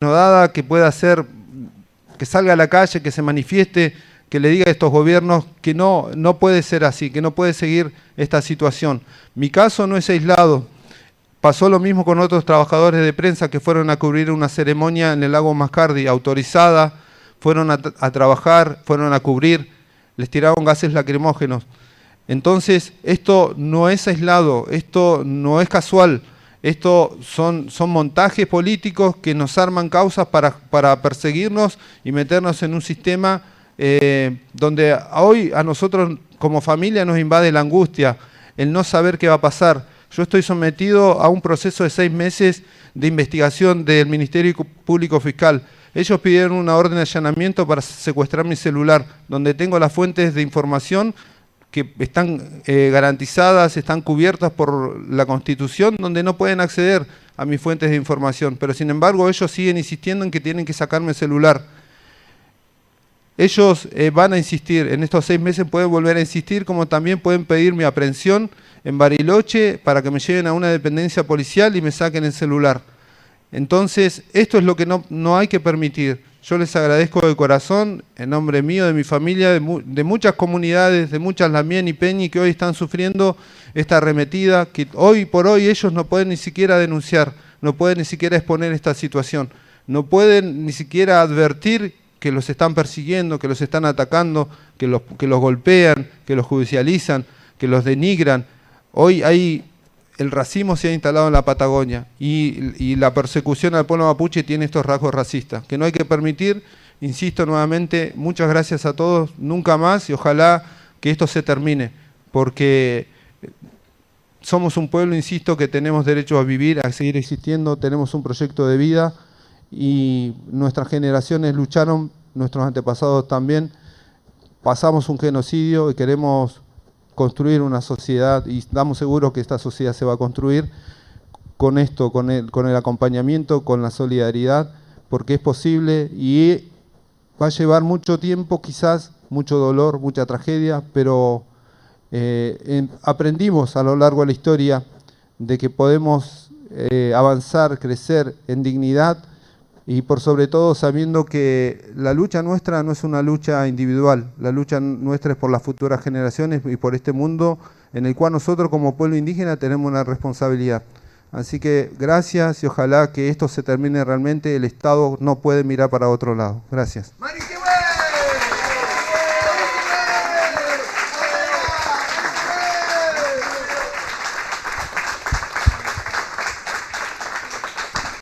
denodada, que pueda hacer, que salga a la calle, que se manifieste, que le diga a estos gobiernos que no puede ser así, que no puede seguir esta situación. Mi caso no es aislado. Pasó lo mismo con otros trabajadores de prensa que fueron a cubrir una ceremonia en el lago Mascardi, autorizada, fueron a trabajar, fueron a cubrir, les tiraron gases lacrimógenos. Entonces, esto no es aislado, esto no es casual, esto son montajes políticos que nos arman causas para perseguirnos y meternos en un sistema donde hoy a nosotros como familia nos invade la angustia, el no saber qué va a pasar. Yo estoy sometido a un proceso de 6 meses de investigación del Ministerio Público Fiscal. Ellos pidieron una orden de allanamiento para secuestrar mi celular, donde tengo las fuentes de información que están garantizadas, están cubiertas por la Constitución, donde no pueden acceder a mis fuentes de información. Pero sin embargo ellos siguen insistiendo en que tienen que sacarme el celular. Ellos van a insistir, en estos 6 meses pueden volver a insistir, como también pueden pedir mi aprehensión en Bariloche para que me lleven a una dependencia policial y me saquen el celular. Entonces, esto es lo que no hay que permitir. Yo les agradezco de corazón, en nombre mío, de mi familia, de muchas comunidades, de muchas Lamien y Peñi que hoy están sufriendo esta arremetida, que hoy por hoy ellos no pueden ni siquiera denunciar, no pueden ni siquiera exponer esta situación, no pueden ni siquiera advertir que los están persiguiendo, que los están atacando, que los golpean, que los judicializan, que los denigran. Hoy el racismo se ha instalado en la Patagonia y la persecución al pueblo mapuche tiene estos rasgos racistas, que no hay que permitir. Insisto nuevamente, muchas gracias a todos, nunca más, y ojalá que esto se termine, porque somos un pueblo, insisto, que tenemos derecho a vivir, a seguir existiendo, tenemos un proyecto de vida y nuestras generaciones lucharon, nuestros antepasados también, pasamos un genocidio y queremos construir una sociedad, y estamos seguros que esta sociedad se va a construir con esto, con el acompañamiento, con la solidaridad, porque es posible y va a llevar mucho tiempo, quizás, mucho dolor, mucha tragedia, pero aprendimos a lo largo de la historia de que podemos avanzar, crecer en dignidad y por sobre todo sabiendo que la lucha nuestra no es una lucha individual, la lucha nuestra es por las futuras generaciones y por este mundo en el cual nosotros como pueblo indígena tenemos una responsabilidad. Así que gracias y ojalá que esto se termine realmente, el Estado no puede mirar para otro lado. Gracias.